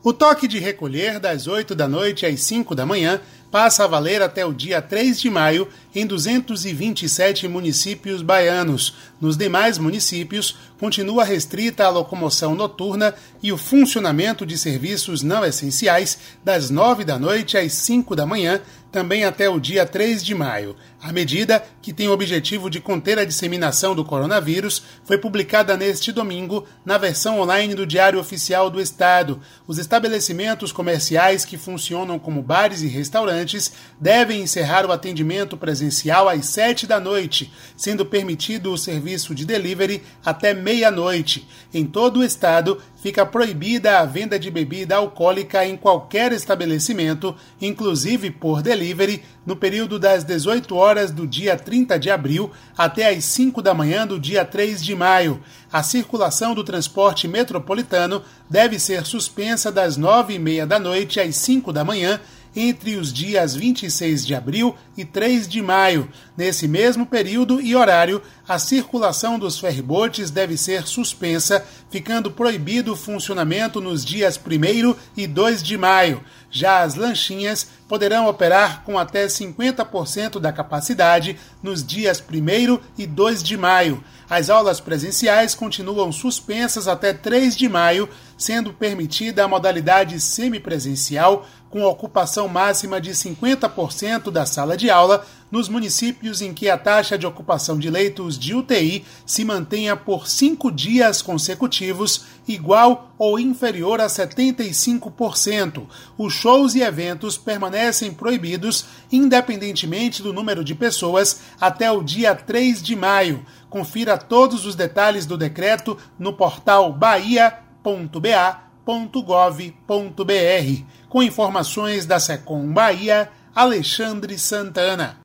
O toque de recolher das 8 da noite às 5 da manhã passa a valer até o dia 3 de maio em 227 municípios baianos. Nos demais municípios, continua restrita a locomoção noturna e o funcionamento de serviços não essenciais das 9 da noite às 5 da manhã, também até o dia 3 de maio. A medida, que tem o objetivo de conter a disseminação do coronavírus, foi publicada neste domingo na versão online do Diário Oficial do Estado. Os estabelecimentos comerciais que funcionam como bares e restaurantes devem encerrar o atendimento presencial às 7 da noite, sendo permitido o serviço de delivery até meia-noite. Em todo o estado, fica proibida a venda de bebida alcoólica em qualquer estabelecimento, inclusive por delivery, no período das 18 horas do dia 30 de abril até às 5 da manhã do dia 3 de maio. A circulação do transporte metropolitano deve ser suspensa das 9h30 da noite às 5 da manhã, entre os dias 26 de abril e 3 de maio. Nesse mesmo período e horário, a circulação dos ferryboats deve ser suspensa, ficando proibido o funcionamento nos dias 1º e 2 de maio. Já as lanchinhas poderão operar com até 50% da capacidade nos dias 1º e 2 de maio. As aulas presenciais continuam suspensas até 3 de maio, sendo permitida a modalidade semipresencial, com ocupação máxima de 50% da sala de aula nos municípios em que a taxa de ocupação de leitos de UTI se mantenha por 5 dias consecutivos, igual ou inferior a 75%. Os shows e eventos permanecem proibidos, independentemente do número de pessoas, até o dia 3 de maio. Confira todos os detalhes do decreto no portal bahia.ba.gov.br. Com informações da Secom Bahia, Alexandre Santana.